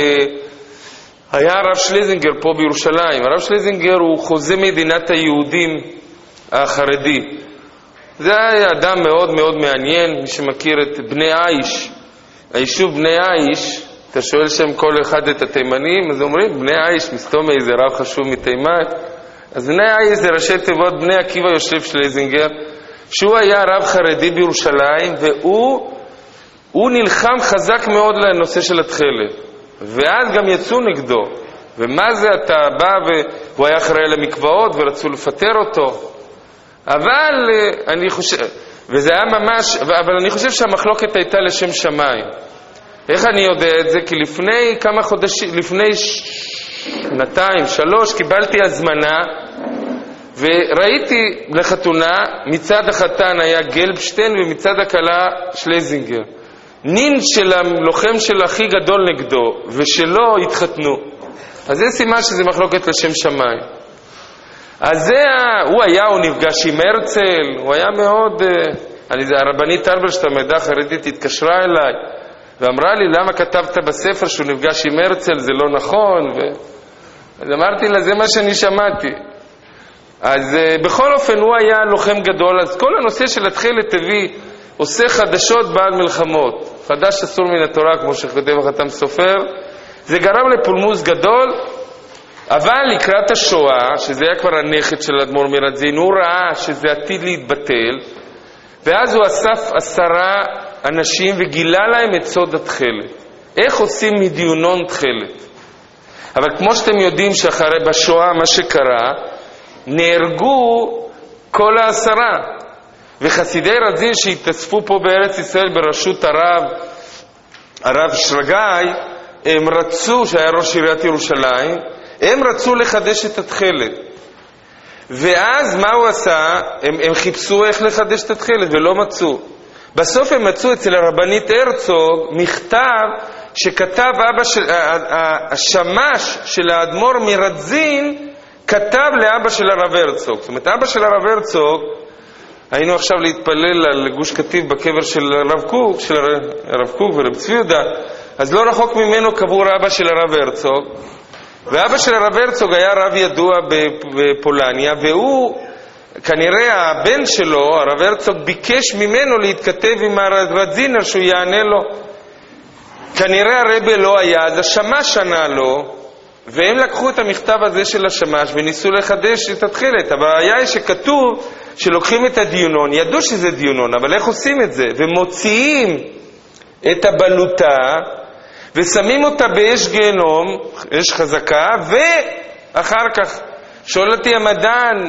היה הרב שלזינגר פה בירושלים. הרב שלזינגר הוא חוזה מדינת היהודים החרדי. זה היה אדם מאוד מאוד מעניין, מי שמכיר את בני עיש, היישוב בני עיש, אתה שואל שם כל אחד את התימנים, אז אומרים, בני עיש, מסתום איזה רב חשוב מתימן. אז בני עיש זה ראשי תיבות בני עקיבא יושב שלזינגר, שהוא היה רב חרדי בירושלים, והוא הוא נלחם חזק מאוד לנושא של התכלת. ואז גם יצאו נגדו. ומה זה, אתה בא והוא היה אחראי למקוואות ורצו לפטר אותו. אבל אני חושב, וזה היה ממש, אבל אני חושב שהמחלוקת הייתה לשם שמיים. איך אני יודע את זה? כי לפני כמה חודשים, לפני שנתיים, שלוש, קיבלתי הזמנה, וראיתי לחתונה, מצד החתן היה גלבשטיין, ומצד הכלה שלזינגר. נין של הלוחם של הכי גדול נגדו, ושלא התחתנו. אז זה סימן שזה מחלוקת לשם שמיים. אז זה, הוא היה, הוא נפגש עם הרצל, הוא היה מאוד, אני, הרבנית אלברשטיין, המדע חרדית, התקשרה אליי, ואמרה לי, למה כתבת בספר שהוא נפגש עם הרצל, זה לא נכון, ו... אז אמרתי לה, זה מה שאני שמעתי. אז בכל אופן, הוא היה לוחם גדול, אז כל הנושא של התכלת הביא, עושה חדשות בעד מלחמות. חדש אסור מן התורה, כמו שכתב החתם סופר, זה גרם לפולמוס גדול, אבל לקראת השואה, שזה היה כבר הנכד של אדמו"ר מרדזין, הוא ראה שזה עתיד להתבטל, ואז הוא אסף עשרה אנשים וגילה להם את סוד התכלת. איך עושים מדיונון תכלת? אבל כמו שאתם יודעים שאחרי בשואה מה שקרה, נהרגו כל העשרה. וחסידי רדזין שהתאספו פה בארץ ישראל בראשות הרב, הרב שרגאי, הם רצו, שהיה ראש עיריית ירושלים, הם רצו לחדש את התכלת. ואז מה הוא עשה? הם, הם חיפשו איך לחדש את התכלת ולא מצאו. בסוף הם מצאו אצל הרבנית הרצוג מכתב שכתב אבא של, השמש של האדמו"ר מרדזין, כתב לאבא של הרב הרצוג. זאת אומרת, אבא של הרב הרצוג, היינו עכשיו להתפלל על גוש קטיף בקבר של הרב קוק, של הרב קוק ורב צבי יהודה, אז לא רחוק ממנו קבור אבא של הרב הרצוג, ואבא של הרב הרצוג היה רב ידוע בפולניה, והוא, כנראה הבן שלו, הרב הרצוג, ביקש ממנו להתכתב עם הרדזינר שהוא יענה לו. כנראה הרבי לא היה, אז השמש ענה לו, והם לקחו את המכתב הזה של השמש וניסו לחדש את התכלת. הבעיה היא שכתוב שלוקחים את הדיונון, ידעו שזה דיונון, אבל איך עושים את זה? ומוציאים את הבלוטה ושמים אותה באש גיהנום, אש חזקה, ואחר כך שואל אותי המדען,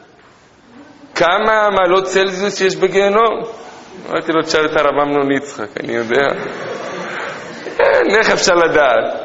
כמה מעלות צלזיוס יש בגיהנום? אמרתי לו, תשאל את הרב אמנון יצחק, אני יודע. איך אפשר לדעת?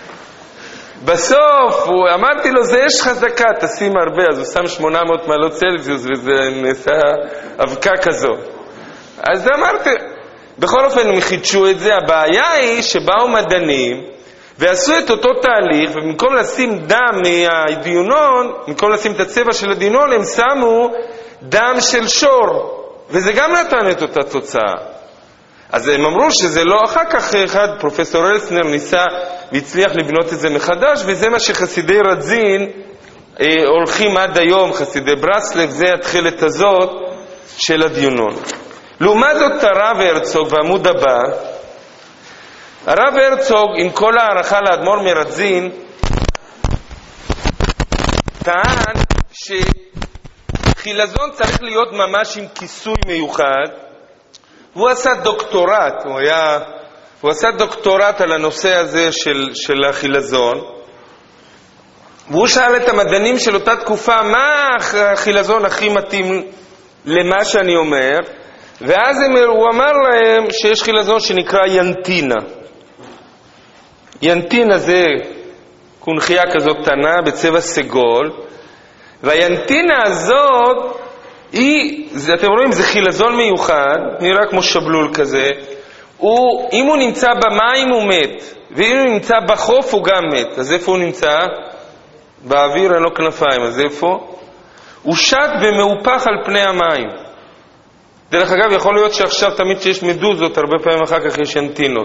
בסוף, הוא, אמרתי לו, זה אש חזקה, תשים הרבה, אז הוא שם שמונה מאות מעלות צלזיוס, וזה נעשה אבקה כזו. אז אמרתי, בכל אופן הם חידשו את זה. הבעיה היא שבאו מדענים, ועשו את אותו תהליך, ובמקום לשים דם מהדיונון, במקום לשים את הצבע של הדיונון, הם שמו דם של שור, וזה גם נתן את אותה תוצאה. אז הם אמרו שזה לא, אחר כך אחד, פרופסור אלסנר ניסה והצליח לבנות את זה מחדש, וזה מה שחסידי רדזין אה, הולכים עד היום, חסידי ברסלב, זה התחילת הזאת של הדיונון. לעומת זאת הרב הרצוג, בעמוד הבא, הרב הרצוג, עם כל הערכה לאדמו"ר מרדזין, טען שחילזון צריך להיות ממש עם כיסוי מיוחד, והוא עשה דוקטורט, הוא היה, הוא עשה דוקטורט על הנושא הזה של, של החילזון, והוא שאל את המדענים של אותה תקופה, מה החילזון הכי מתאים למה שאני אומר, ואז הם, הוא אמר להם שיש חילזון שנקרא ינטינה. ינטינה זה קונחייה כזאת קטנה בצבע סגול, והינטינה הזאת היא, זה, אתם רואים, זה חילזון מיוחד, נראה כמו שבלול כזה. הוא, אם הוא נמצא במים הוא מת, ואם הוא נמצא בחוף הוא גם מת. אז איפה הוא נמצא? באוויר, אין לו כנפיים. אז איפה? הוא שט ומהופך על פני המים. דרך אגב, יכול להיות שעכשיו תמיד שיש מדוזות, הרבה פעמים אחר כך יש ינטינות.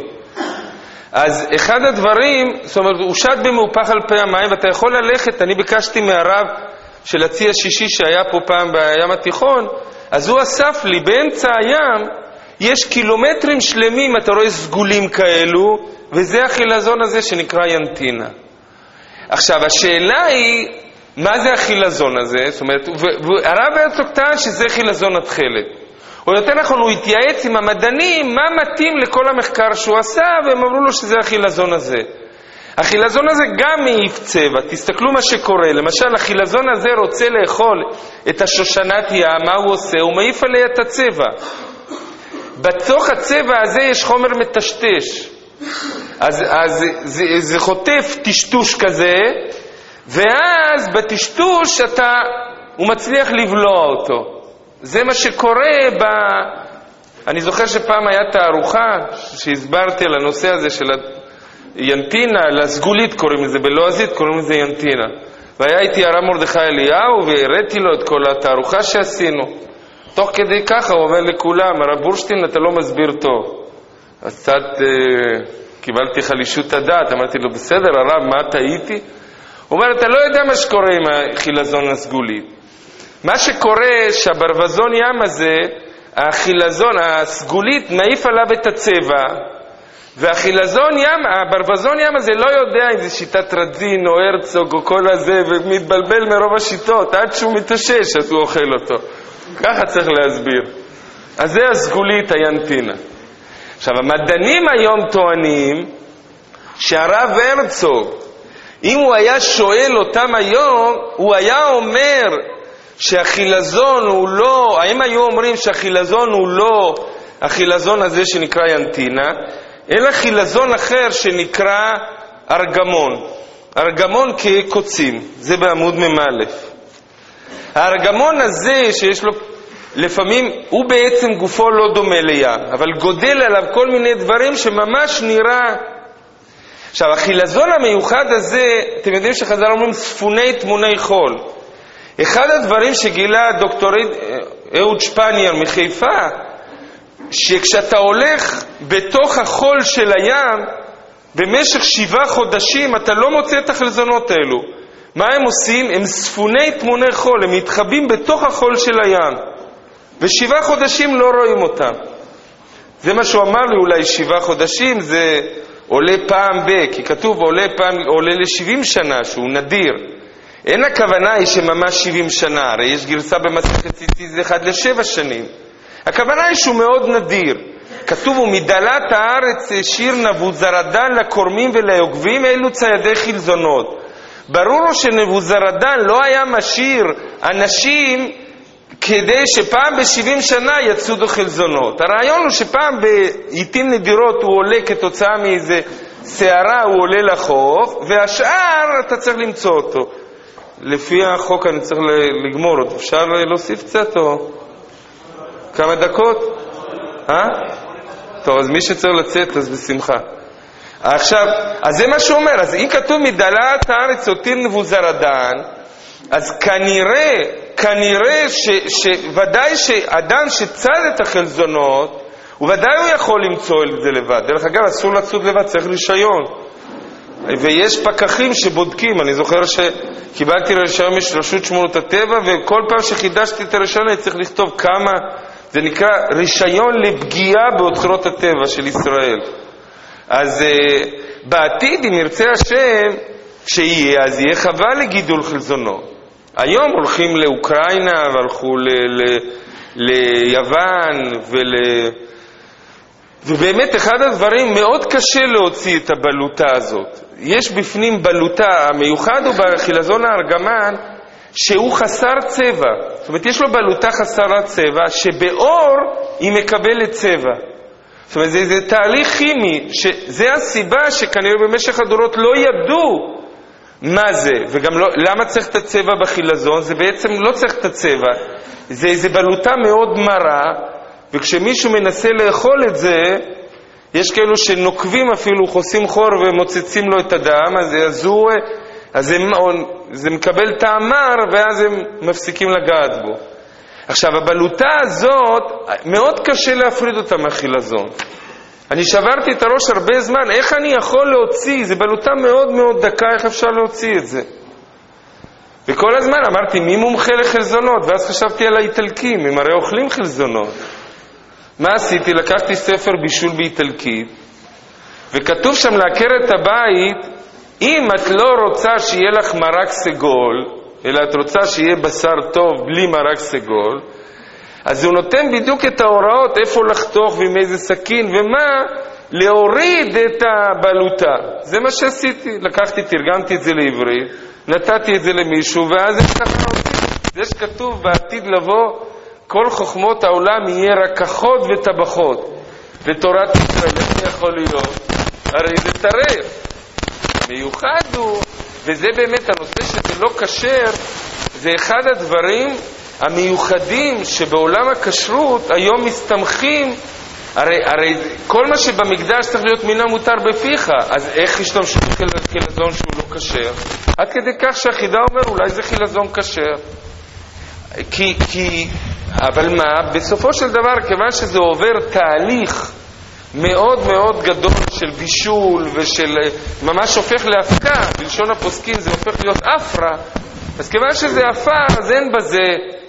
אז אחד הדברים, זאת אומרת, הוא שט במהופך על פני המים, ואתה יכול ללכת, אני ביקשתי מהרב של הצי השישי שהיה פה פעם בים התיכון, אז הוא אסף לי, באמצע הים יש קילומטרים שלמים, אתה רואה סגולים כאלו, וזה החילזון הזה שנקרא ינטינה. עכשיו, השאלה היא, מה זה החילזון הזה? זאת אומרת, והרב הרצוג טען שזה חילזון התכלת. או יותר נכון, הוא התייעץ עם המדענים, מה מתאים לכל המחקר שהוא עשה, והם אמרו לו שזה החילזון הזה. החילזון הזה גם מעיף צבע, תסתכלו מה שקורה, למשל החילזון הזה רוצה לאכול את השושנת ים, מה הוא עושה? הוא מעיף עליה את הצבע. בתוך הצבע הזה יש חומר מטשטש, אז, אז זה, זה חוטף טשטוש כזה, ואז בטשטוש אתה, הוא מצליח לבלוע אותו. זה מה שקורה ב... אני זוכר שפעם היה תערוכה שהסברתי על הנושא הזה של ינטינה, לסגולית קוראים לזה, בלועזית קוראים לזה ינטינה. והיה איתי הרב מרדכי אליהו והראיתי לו את כל התערוכה שעשינו. תוך כדי ככה הוא אומר לכולם, הרב בורשטיין אתה לא מסביר טוב. אז קצת אה, קיבלתי חלישות הדעת, אמרתי לו בסדר הרב, מה טעיתי? הוא אומר אתה לא יודע מה שקורה עם החילזון הסגולית. מה שקורה שהברווזון ים הזה, החילזון הסגולית מעיף עליו את הצבע, והחילזון ים, הברווזון ים הזה לא יודע אם זה שיטת רדזין או הרצוג או כל הזה, ומתבלבל מרוב השיטות, עד שהוא מתאושש אז הוא אוכל אותו. ככה צריך להסביר. אז זה הסגולית הינטינה. עכשיו המדענים היום טוענים שהרב הרצוג, אם הוא היה שואל אותם היום, הוא היה אומר שהחילזון הוא לא, האם היו אומרים שהחילזון הוא לא החילזון הזה שנקרא ינטינה, אלא חילזון אחר שנקרא ארגמון. ארגמון כקוצים, זה בעמוד ממאלף. הארגמון הזה שיש לו, לפעמים הוא בעצם גופו לא דומה לים, אבל גודל עליו כל מיני דברים שממש נראה. עכשיו החילזון המיוחד הזה, אתם יודעים שחז"ל אומרים ספוני תמוני חול. אחד הדברים שגילה דוקטורית אהוד שפניאר מחיפה, שכשאתה הולך בתוך החול של הים, במשך שבעה חודשים אתה לא מוצא את החלזונות האלו. מה הם עושים? הם ספוני תמוני חול, הם מתחבאים בתוך החול של הים. ושבעה חודשים לא רואים אותם. זה מה שהוא אמר לי, אולי שבעה חודשים זה עולה פעם ב, כי כתוב עולה פעם, עולה ל-שבעים שנה, שהוא נדיר. אין הכוונה היא שממש שבעים שנה, הרי יש גרסה במסכת ציצית זה אחד לשבע שנים. הכוונה היא שהוא מאוד נדיר. כתוב, ומדלת הארץ שיר נבוזרדן לקורמים וליוגבים, אלו ציידי חילזונות. ברור שנבוזרדן לא היה משאיר אנשים כדי שפעם ב-שבעים שנה יצודו חילזונות. הרעיון הוא שפעם בעיתים נדירות הוא עולה כתוצאה מאיזה שערה, הוא עולה לחוף, והשאר אתה צריך למצוא אותו. לפי החוק אני צריך לגמור אותו. אפשר להוסיף קצת או כמה דקות? אה? טוב, אז מי שצריך לצאת אז בשמחה. עכשיו, אז זה מה שהוא אומר. אז אם כתוב מדלת הארץ הותיר נבוזרדן, אז כנראה, כנראה ש, שוודאי שאדם שצד את החלזונות, וודאי הוא יכול למצוא את זה לבד. דרך אגב, אסור לצוד לבד, צריך רישיון. ויש פקחים שבודקים. אני זוכר שקיבלתי רישיון מרשות שמורות הטבע, וכל פעם שחידשתי את הרישיון אני צריך לכתוב כמה, זה נקרא רישיון לפגיעה באוצרות הטבע של ישראל. אז uh, בעתיד אם ירצה השם שיהיה, אז יהיה חווה לגידול חלזונות. היום הולכים לאוקראינה והלכו ל- ל- ליוון ול... ובאמת אחד הדברים מאוד קשה להוציא את הבלוטה הזאת. יש בפנים בלוטה, המיוחד הוא בחילזון הארגמן, שהוא חסר צבע. זאת אומרת, יש לו בלוטה חסרת צבע, שבאור היא מקבלת צבע. זאת אומרת, זה, זה תהליך כימי, שזה הסיבה שכנראה במשך הדורות לא ידעו מה זה, וגם לא, למה צריך את הצבע בחילזון? זה בעצם לא צריך את הצבע. זה איזו בלוטה מאוד מרה, וכשמישהו מנסה לאכול את זה, יש כאלו שנוקבים אפילו, חוסים חור ומוצצים לו את הדם, אז, אז, הוא, אז זה, זה מקבל טעם מר, ואז הם מפסיקים לגעת בו. עכשיו, הבלוטה הזאת, מאוד קשה להפריד אותה מהחילזון. אני שברתי את הראש הרבה זמן, איך אני יכול להוציא? זה בלוטה מאוד מאוד דקה, איך אפשר להוציא את זה? וכל הזמן אמרתי, מי מומחה לחלזונות? ואז חשבתי על האיטלקים, הם הרי אוכלים חלזונות. מה עשיתי? לקחתי ספר בישול באיטלקית, וכתוב שם לעקרת הבית, אם את לא רוצה שיהיה לך מרק סגול, אלא את רוצה שיהיה בשר טוב בלי מרק סגול, אז הוא נותן בדיוק את ההוראות איפה לחתוך ועם איזה סכין ומה, להוריד את הבלוטה. זה מה שעשיתי. לקחתי, תרגמתי את זה לעברית, נתתי את זה למישהו, ואז איך ככה עושים. זה שכתוב בעתיד לבוא, כל חוכמות העולם יהיה רקחות וטבחות. ותורת ישראל, איך זה יכול להיות? הרי זה טרף. מיוחד הוא, וזה באמת הנושא שזה לא כשר, זה אחד הדברים המיוחדים שבעולם הכשרות היום מסתמכים, הרי, הרי כל מה שבמקדש צריך להיות מן המותר בפיך, אז איך ישתמשו בחילזון שהוא לא כשר? עד כדי כך שהחידה אומר אולי זה חילזון כשר. כי, כי, אבל מה? בסופו של דבר, כיוון שזה עובר תהליך מאוד מאוד גדול של בישול ושל ממש הופך להפקה, בלשון הפוסקים זה הופך להיות אפרה, אז כיוון שזה אפר, אז אין בזה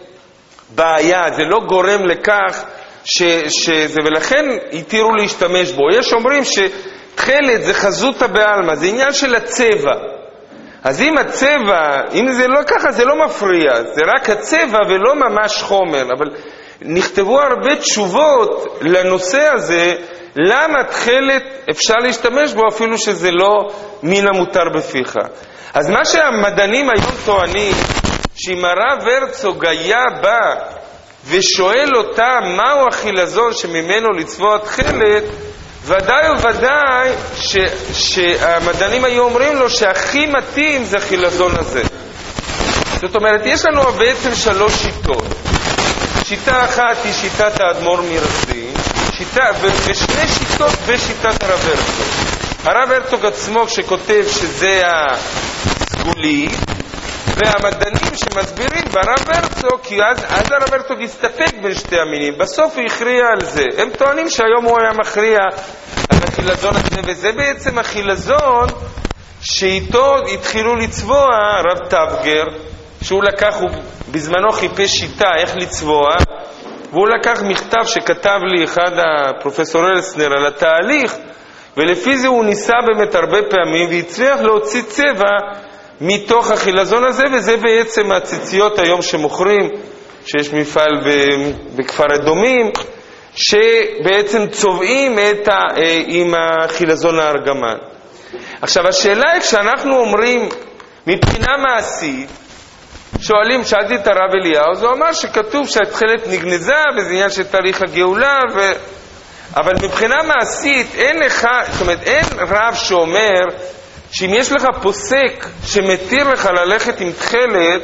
בעיה, זה לא גורם לכך ש, שזה, ולכן התירו להשתמש בו. יש אומרים שתחלת זה חזותה בעלמא, זה עניין של הצבע. אז אם הצבע, אם זה לא ככה, זה לא מפריע, זה רק הצבע ולא ממש חומר. אבל נכתבו הרבה תשובות לנושא הזה, למה תחלת אפשר להשתמש בו אפילו שזה לא מן המותר בפיך. אז מה שהמדענים היום טוענים, שאם הרב הרצוג היה בא ושואל אותה מהו החילזון שממנו לצבוע תחלת, ודאי וודאי ש, שהמדענים היו אומרים לו שהכי מתאים זה החילזון הזה. זאת אומרת, יש לנו בעצם שלוש שיטות. שיטה אחת היא שיטת האדמו"ר מרזין, שיטה, ושני שיטות בשיטת הרב הרצוג. הרב הרצוג עצמו שכותב שזה הסגולי, והמדענים שמסבירים ברב הרצוג, כי אז, אז הרב הרצוג הסתפק בין שתי המינים, בסוף הוא הכריע על זה. הם טוענים שהיום הוא היה מכריע על החילזון הזה, וזה בעצם החילזון שאיתו התחילו לצבוע הרב טבגר, שהוא לקח, הוא בזמנו חיפש שיטה איך לצבוע, והוא לקח מכתב שכתב לי אחד הפרופסור אלסנר על התהליך, ולפי זה הוא ניסה באמת הרבה פעמים, והצליח להוציא צבע מתוך החילזון הזה, וזה בעצם הציציות היום שמוכרים, שיש מפעל בכפר אדומים, שבעצם צובעים את ה, עם החילזון הארגמן. עכשיו השאלה היא, כשאנחנו אומרים מבחינה מעשית, שואלים, שאלתי את הרב אליהו, אז הוא אמר שכתוב שהתחלת נגנזה, וזה עניין של תהליך הגאולה, ו... אבל מבחינה מעשית אין לך, זאת אומרת, אין רב שאומר שאם יש לך פוסק שמתיר לך ללכת עם תחלת,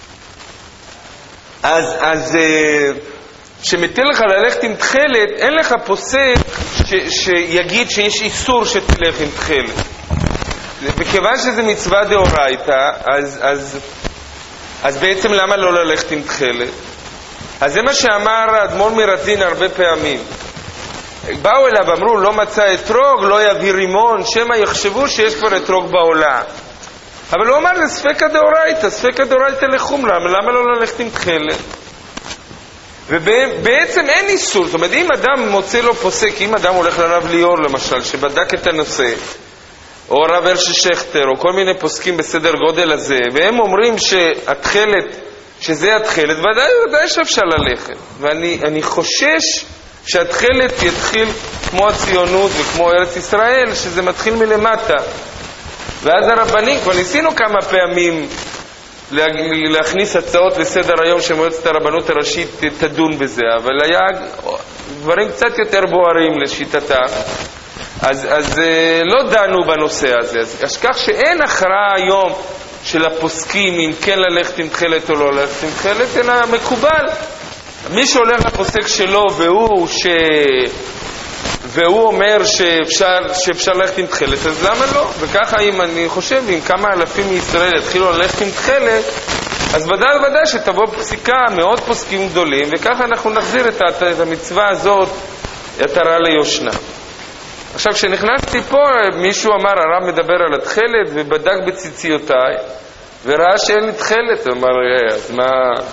אז, אז שמתיר לך ללכת עם תחלת, אין לך פוסק ש, שיגיד שיש איסור שתלך עם תחלת. וכיוון שזה מצווה דאורייתא, אז, אז, אז בעצם למה לא ללכת עם תחלת? אז זה מה שאמר האדמו"ר מרזין הרבה פעמים. באו אליו, אמרו, לא מצא אתרוג, לא יביא רימון, שמא יחשבו שיש כבר אתרוג בעולה. אבל הוא אמר, זה ספקא דאורייתא, ספקא דאורייתא לחומרא, למה לא ללכת עם תחלת? ובעצם אין איסור, זאת אומרת, אם אדם מוצא לו פוסק, אם אדם הולך לרב ליאור למשל, שבדק את הנושא, או רב הרשי שכטר, או כל מיני פוסקים בסדר גודל הזה, והם אומרים שהתחלת, שזה התחלת, ודאי, ודאי שאפשר ללכת. ואני אני חושש שהתחלת יתחיל כמו הציונות וכמו ארץ ישראל, שזה מתחיל מלמטה. ואז הרבנים, כבר ניסינו כמה פעמים להכניס הצעות לסדר היום שמועצת הרבנות הראשית תדון בזה, אבל היה דברים קצת יותר בוערים לשיטתה. אז, אז לא דנו בנושא הזה. אז כך שאין הכרעה היום של הפוסקים אם כן ללכת עם תחילת או לא ללכת עם תחילת, אלא מקובל. מי שהולך לפוסק שלו והוא, ש... והוא אומר שאפשר, שאפשר ללכת עם תחילת, אז למה לא? וככה אם אני חושב, אם כמה אלפים מישראל יתחילו ללכת עם תחילת, אז ודאי ודאי שתבוא פסיקה מאוד פוסקים גדולים, וככה אנחנו נחזיר את, את המצווה הזאת, עטרה ליושנה. עכשיו, כשנכנסתי פה, מישהו אמר, הרב מדבר על התחילת, ובדק בציציותיי, וראה שאין לי תחילת. הוא אמר, אז מה,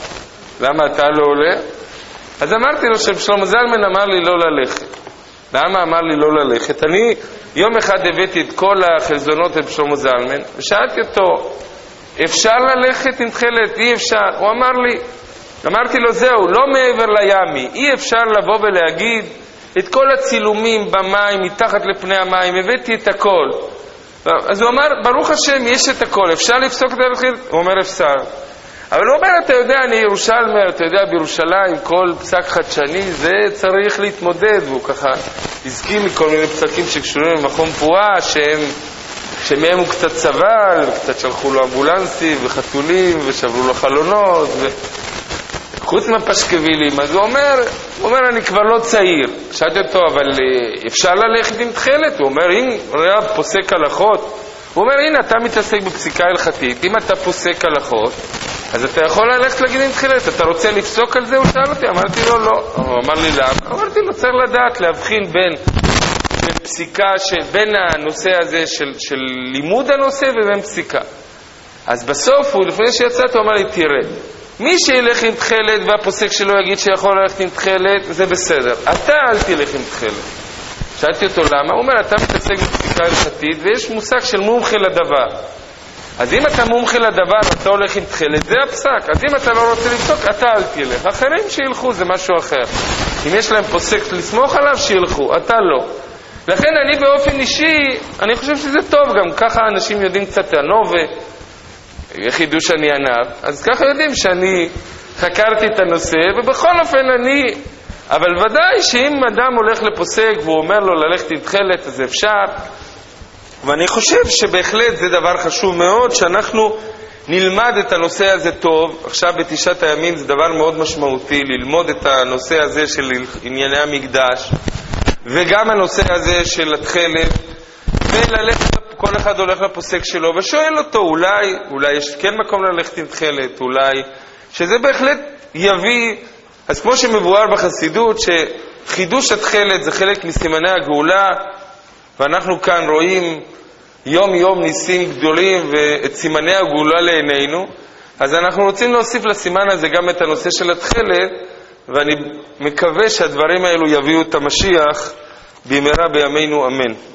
למה אתה לא עולה? אז אמרתי לו ששלמה זלמן אמר לי לא ללכת. למה אמר לי לא ללכת? אני יום אחד הבאתי את כל החלזונות את שלמה זלמן, ושאלתי אותו, אפשר ללכת עם תחילת? אי אפשר. הוא אמר לי, אמרתי לו, זהו, לא מעבר לימי, אי אפשר לבוא ולהגיד, את כל הצילומים במים, מתחת לפני המים, הבאתי את הכל. אז הוא אמר, ברוך השם, יש את הכל, אפשר לפסוק את הלכת? הוא אומר, אפשר. אבל הוא אומר, אתה יודע, אני ירושלמי, אתה יודע, בירושלים, כל פסק חדשני, זה צריך להתמודד, והוא ככה הזכים מכל מיני פסקים שקשורים למכון פועה, שהם, שמהם הוא קצת סבל, וקצת שלחו לו אמבולנסים, וחתולים, ושברו לו חלונות, ו... חוץ מהפשקבילים. אז הוא אומר, הוא אומר, אני כבר לא צעיר. שאלתי אותו, אבל אפשר ללכת עם תחילת? הוא אומר, אם ראה פוסק הלכות, הוא אומר, הנה, אתה מתעסק בפסיקה הלכתית, אם אתה פוסק הלכות, אז אתה יכול ללכת להגיד עם תחילת, אתה רוצה לפסוק על זה? הוא שאל אותי, אמרתי לו, לא. הוא אמר לי, למה? אמרתי לו, צריך לדעת, להבחין בין, בין פסיקה, בין הנושא הזה של, של לימוד הנושא ובין פסיקה. אז בסוף, הוא, לפני שיצאת, הוא אמר לי, תראה, מי שילך עם תחילת והפוסק שלו יגיד שיכול ללכת עם תחילת, זה בסדר. אתה אל תלך עם תחילת. שאלתי אותו למה? הוא אומר, אתה מתעסק בפסיקה הלכתית ויש מושג של מומחה לדבר. אז אם אתה מומחה לדבר ואתה הולך עם תחילת, זה הפסק. אז אם אתה לא רוצה לפסוק, אתה אל תלך. אחרים שילכו, זה משהו אחר. אם יש להם פוסק לסמוך עליו, שילכו. אתה לא. לכן אני באופן אישי, אני חושב שזה טוב גם. ככה אנשים יודעים קצת הנובה. חידוש אני ענב, אז ככה יודעים שאני חקרתי את הנושא, ובכל אופן אני, אבל ודאי שאם אדם הולך לפוסק והוא אומר לו ללכת עם תחילת, אז אפשר, ואני חושב שבהחלט זה דבר חשוב מאוד, שאנחנו נלמד את הנושא הזה טוב. עכשיו בתשעת הימים זה דבר מאוד משמעותי, ללמוד את הנושא הזה של ענייני המקדש, וגם הנושא הזה של התחילת, וללכת, כל אחד הולך לפוסק שלו ושואל אותו, אולי, אולי יש כן מקום ללכת עם תחילת, אולי, שזה בהחלט יביא, אז כמו שמבואר בחסידות, שחידוש התחילת זה חלק מסימני הגאולה, ואנחנו כאן רואים יום יום ניסים גדולים ואת סימני הגאולה לעינינו, אז אנחנו רוצים להוסיף לסימן הזה גם את הנושא של התחילת, ואני מקווה שהדברים האלו יביאו את המשיח במהרה בימינו, אמן.